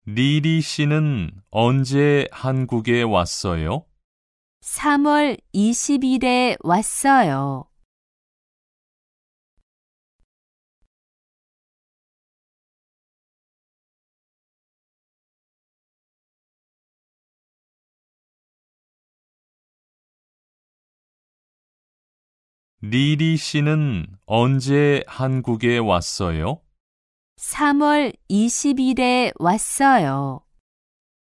리리 씨는 언제 한국에 왔어요? 3월 20일에 왔어요. 리리 씨는 언제 한국에 왔어요? 3월 20일에 왔어요.